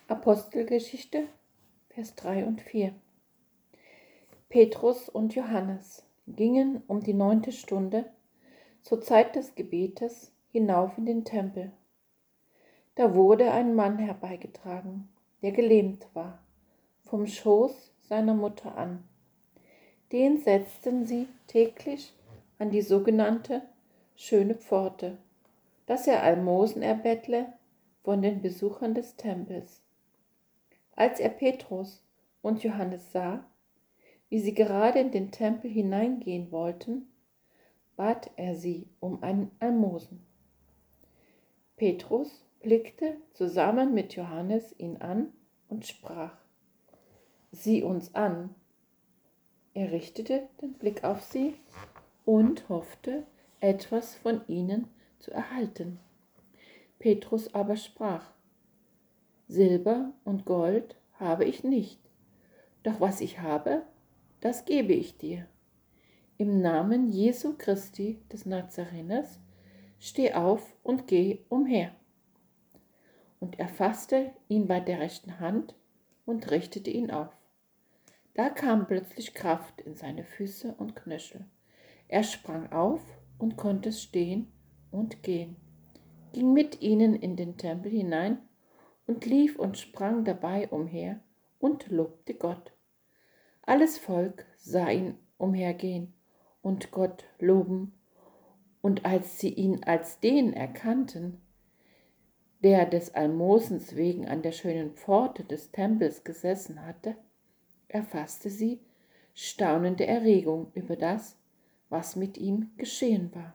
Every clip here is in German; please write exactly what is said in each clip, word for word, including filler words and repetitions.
Apostelgeschichte, Vers drei und vier. Petrus und Johannes gingen um die neunte Stunde zur Zeit des Gebetes hinauf in den Tempel. Da wurde ein Mann herbeigetragen, der gelähmt war, vom Schoß seiner Mutter an. Den setzten sie täglich an die sogenannte schöne Pforte, dass er Almosen erbettle von den Besuchern des Tempels. Als er Petrus und Johannes sah, wie sie gerade in den Tempel hineingehen wollten, bat er sie um einen Almosen. Petrus blickte zusammen mit Johannes ihn an und sprach: Sieh uns an. Er richtete den Blick auf sie und hoffte, etwas von ihnen zu erhalten. Petrus aber sprach: Silber und Gold habe ich nicht, doch was ich habe, das gebe ich dir. Im Namen Jesu Christi des Nazareners, steh auf und geh umher. Und er fasste ihn bei der rechten Hand und richtete ihn auf. Da kam plötzlich Kraft in seine Füße und Knöchel. Er sprang auf und konnte stehen und gehen, ging mit ihnen in den Tempel hinein und lief und sprang dabei umher und lobte Gott. Alles Volk sah ihn umhergehen und Gott loben, und als sie ihn als den erkannten, der des Almosens wegen an der schönen Pforte des Tempels gesessen hatte, erfasste sie staunende Erregung über das, was mit ihm geschehen war.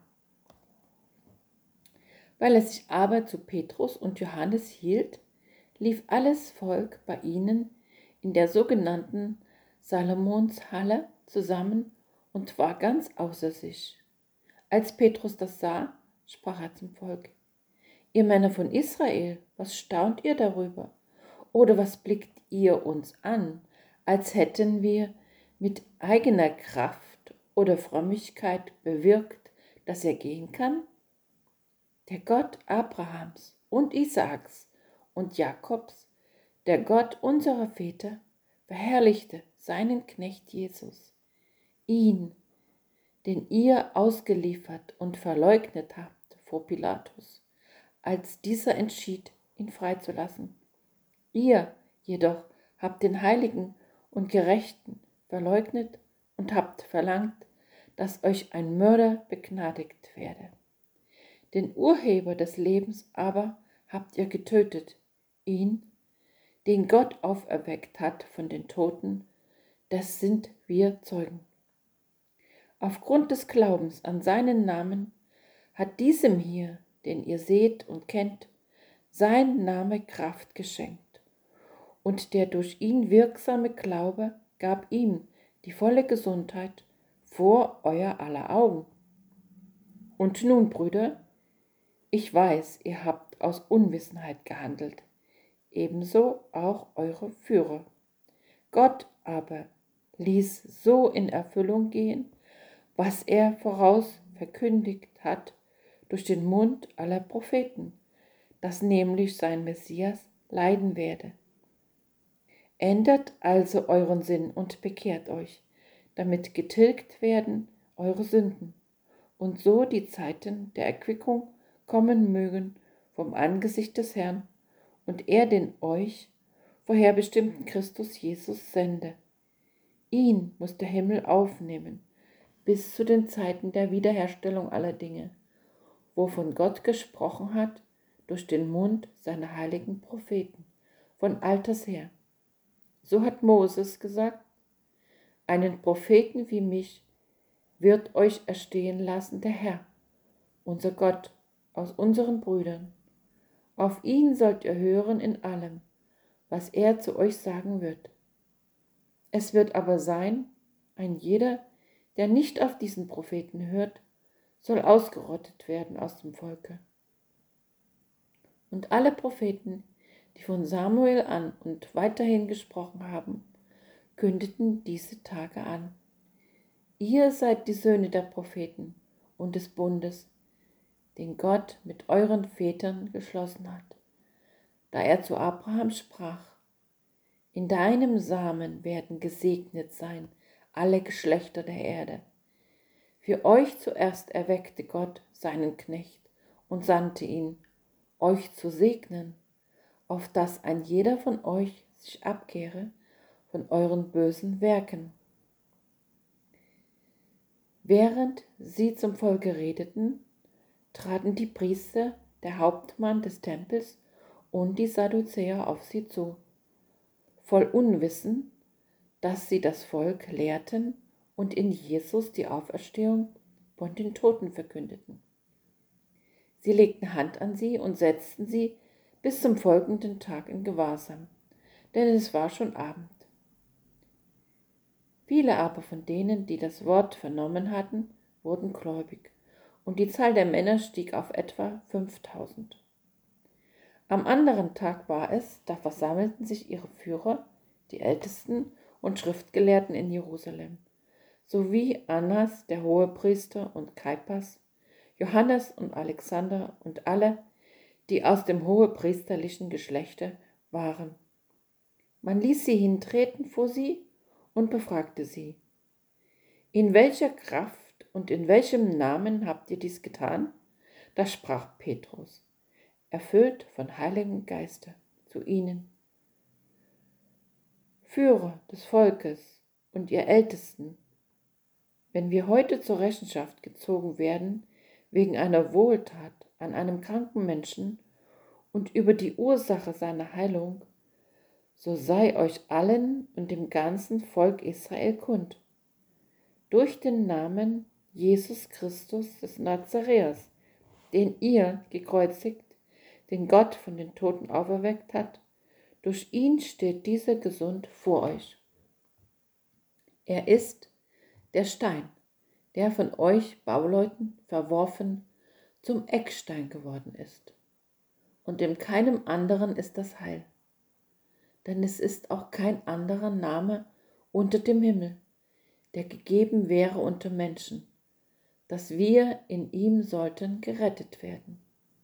Weil er sich aber zu Petrus und Johannes hielt, lief alles Volk bei ihnen in der sogenannten Salomonshalle zusammen und war ganz außer sich. Als Petrus das sah, sprach er zum Volk: Ihr Männer von Israel, was staunt ihr darüber? Oder was blickt ihr uns an, als hätten wir mit eigener Kraft oder Frömmigkeit bewirkt, dass er gehen kann? Der Gott Abrahams und Isaaks und Jakobs, der Gott unserer Väter, verherrlichte seinen Knecht Jesus, ihn, den ihr ausgeliefert und verleugnet habt vor Pilatus, als dieser entschied, ihn freizulassen. Ihr jedoch habt den Heiligen und Gerechten verleugnet und habt verlangt, dass euch ein Mörder begnadigt werde. Den Urheber des Lebens aber habt ihr getötet, ihn, den Gott auferweckt hat von den Toten, das sind wir Zeugen. Aufgrund des Glaubens an seinen Namen hat diesem hier, den ihr seht und kennt, sein Name Kraft geschenkt. Und der durch ihn wirksame Glaube gab ihm die volle Gesundheit vor euer aller Augen. Und nun, Brüder, ich weiß, ihr habt aus Unwissenheit gehandelt, ebenso auch eure Führer. Gott aber ließ so in Erfüllung gehen, was er voraus verkündigt hat durch den Mund aller Propheten, dass nämlich sein Messias leiden werde. Ändert also euren Sinn und bekehrt euch, damit getilgt werden eure Sünden und so die Zeiten der Erquickung kommen mögen vom Angesicht des Herrn und er den euch vorherbestimmten Christus Jesus sende. Ihn muss der Himmel aufnehmen bis zu den Zeiten der Wiederherstellung aller Dinge, wovon Gott gesprochen hat durch den Mund seiner heiligen Propheten von alters her. So hat Moses gesagt: Einen Propheten wie mich wird euch erstehen lassen der Herr, unser Gott, aus unseren Brüdern. Auf ihn sollt ihr hören in allem, was er zu euch sagen wird. Es wird aber sein, ein jeder, der nicht auf diesen Propheten hört, soll ausgerottet werden aus dem Volke. Und alle Propheten, die von Samuel an und weiterhin gesprochen haben, kündeten diese Tage an. Ihr seid die Söhne der Propheten und des Bundes, den Gott mit euren Vätern geschlossen hat, da er zu Abraham sprach: In deinem Samen werden gesegnet sein alle Geschlechter der Erde. Für euch zuerst erweckte Gott seinen Knecht und sandte ihn, euch zu segnen, auf dass ein jeder von euch sich abkehre von euren bösen Werken. Während sie zum Volke redeten, traten die Priester, der Hauptmann des Tempels und die Sadduzäer auf sie zu, voll Unwissen, dass sie das Volk lehrten und in Jesus die Auferstehung von den Toten verkündeten. Sie legten Hand an sie und setzten sie bis zum folgenden Tag in Gewahrsam, denn es war schon Abend. Viele aber von denen, die das Wort vernommen hatten, wurden gläubig, und die Zahl der Männer stieg auf etwa fünftausend. Am anderen Tag war es, da versammelten sich ihre Führer, die Ältesten und Schriftgelehrten in Jerusalem, sowie Annas, der Hohepriester, und Kaiphas, Johannes und Alexander und alle, die aus dem hohepriesterlichen Geschlechte waren. Man ließ sie hintreten vor sie und befragte sie: In welcher Kraft und in welchem Namen habt ihr dies getan? Da sprach Petrus, erfüllt von Heiligem Geiste, zu ihnen: Führer des Volkes und ihr Ältesten, wenn wir heute zur Rechenschaft gezogen werden wegen einer Wohltat an einem kranken Menschen und über die Ursache seiner Heilung, so sei euch allen und dem ganzen Volk Israel kund: Durch den Namen Jesus Christus des Nazareers, den ihr gekreuzigt, den Gott von den Toten auferweckt hat, durch ihn steht dieser gesund vor euch. Er ist der Stein, der von euch Bauleuten verworfen zum Eckstein geworden ist. Und in keinem anderen ist das Heil. Denn es ist auch kein anderer Name unter dem Himmel, der gegeben wäre unter Menschen, dass wir in ihm sollten gerettet werden.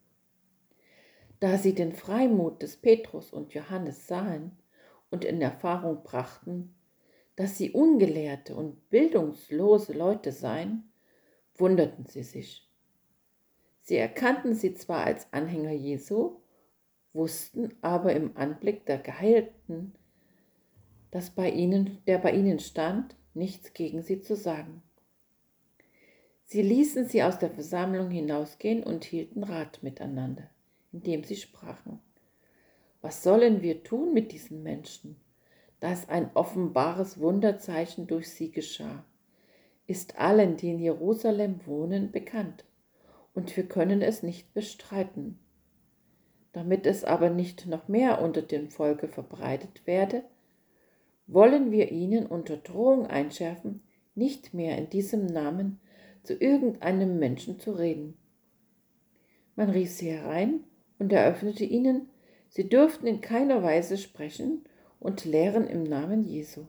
Da sie den Freimut des Petrus und Johannes sahen und in Erfahrung brachten, dass sie ungelehrte und bildungslose Leute seien, wunderten sie sich. Sie erkannten sie zwar als Anhänger Jesu, wussten aber im Anblick der Geheilten, dass bei ihnen, der bei ihnen stand, nichts gegen sie zu sagen. Sie ließen sie aus der Versammlung hinausgehen und hielten Rat miteinander, indem sie sprachen: Was sollen wir tun mit diesen Menschen, dass ein offenbares Wunderzeichen durch sie geschah? Ist allen, die in Jerusalem wohnen, bekannt, und wir können es nicht bestreiten. Damit es aber nicht noch mehr unter dem Volke verbreitet werde, wollen wir ihnen unter Drohung einschärfen, nicht mehr in diesem Namen zu irgendeinem Menschen zu reden. Man rief sie herein und eröffnete ihnen, sie dürften in keiner Weise sprechen und lehren im Namen Jesu.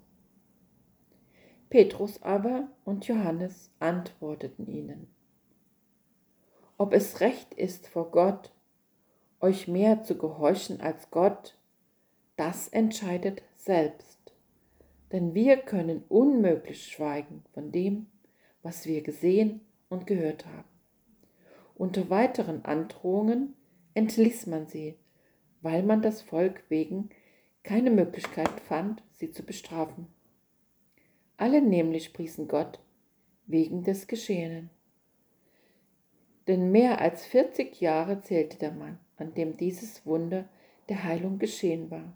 Petrus aber und Johannes antworteten ihnen: Ob es recht ist vor Gott, euch mehr zu gehorchen als Gott, das entscheidet selbst. Denn wir können unmöglich schweigen von dem, was wir gesehen und gehört haben. Unter weiteren Androhungen entließ man sie, weil man das Volk wegen keine Möglichkeit fand, sie zu bestrafen. Alle nämlich priesen Gott wegen des Geschehenen. Denn mehr als vierzig Jahre zählte der Mann, an dem dieses Wunder der Heilung geschehen war.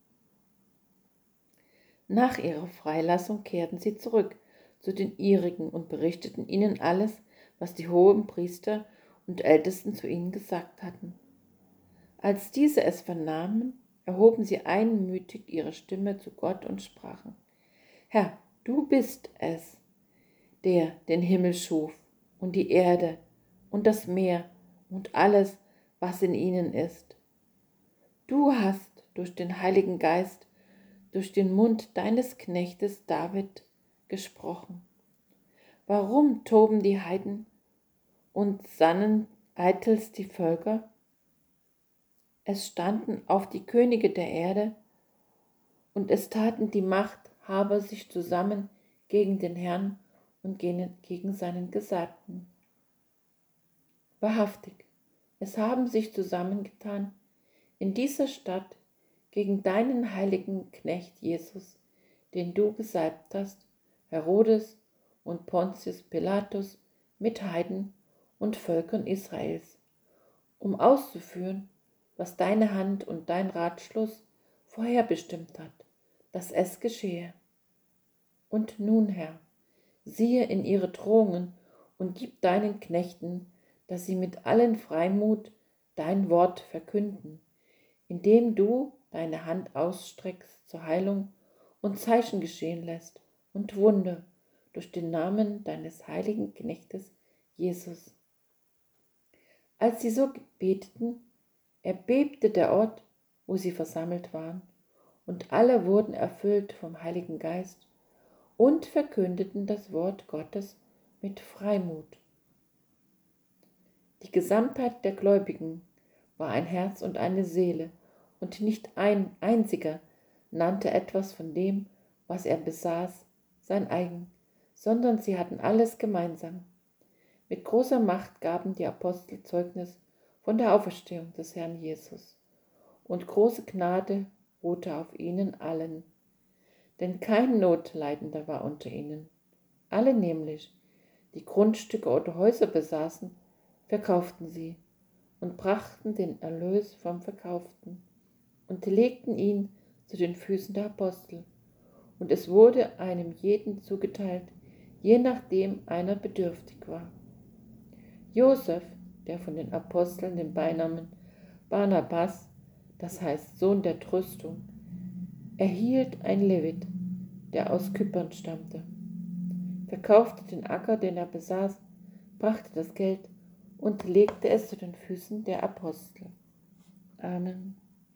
Nach ihrer Freilassung kehrten sie zurück zu den ihrigen und berichteten ihnen alles, was die hohen Priester und Ältesten zu ihnen gesagt hatten. Als diese es vernahmen, erhoben sie einmütig ihre Stimme zu Gott und sprachen: Herr, du bist es, der den Himmel schuf und die Erde und das Meer und alles, was in ihnen ist. Du hast durch den Heiligen Geist, durch den Mund deines Knechtes David gesprochen. Warum toben die Heiden und sannen eitelst die Völker? Es standen auf die Könige der Erde, und es taten die Machthaber sich zusammen gegen den Herrn und gegen seinen Gesalbten. Wahrhaftig, es haben sich zusammengetan in dieser Stadt gegen deinen heiligen Knecht Jesus, den du gesalbt hast, Herodes und Pontius Pilatus mit Heiden und Völkern Israels, um auszuführen, was deine Hand und dein Ratschluss vorherbestimmt hat, dass es geschehe. Und nun, Herr, siehe in ihre Drohungen und gib deinen Knechten, dass sie mit allen Freimut dein Wort verkünden, indem du deine Hand ausstreckst zur Heilung und Zeichen geschehen lässt und Wunder durch den Namen deines heiligen Knechtes Jesus. Als sie so beteten, erbebte der Ort, wo sie versammelt waren, und alle wurden erfüllt vom Heiligen Geist und verkündeten das Wort Gottes mit Freimut. Die Gesamtheit der Gläubigen war ein Herz und eine Seele, und nicht ein einziger nannte etwas von dem, was er besaß, sein eigen, sondern sie hatten alles gemeinsam. Mit großer Macht gaben die Apostel Zeugnis von der Auferstehung des Herrn Jesus, und große Gnade ruhte auf ihnen allen. Denn kein Notleidender war unter ihnen. Alle nämlich, die Grundstücke oder Häuser besaßen, verkauften sie und brachten den Erlös vom Verkauften und legten ihn zu den Füßen der Apostel. Und es wurde einem jeden zugeteilt, je nachdem einer bedürftig war. Josef, der von den Aposteln den Beinamen Barnabas, das heißt Sohn der Tröstung, erhielt ein Levit, der aus Kypern stammte, verkaufte den Acker, den er besaß, brachte das Geld und legte es zu den Füßen der Apostel. Amen.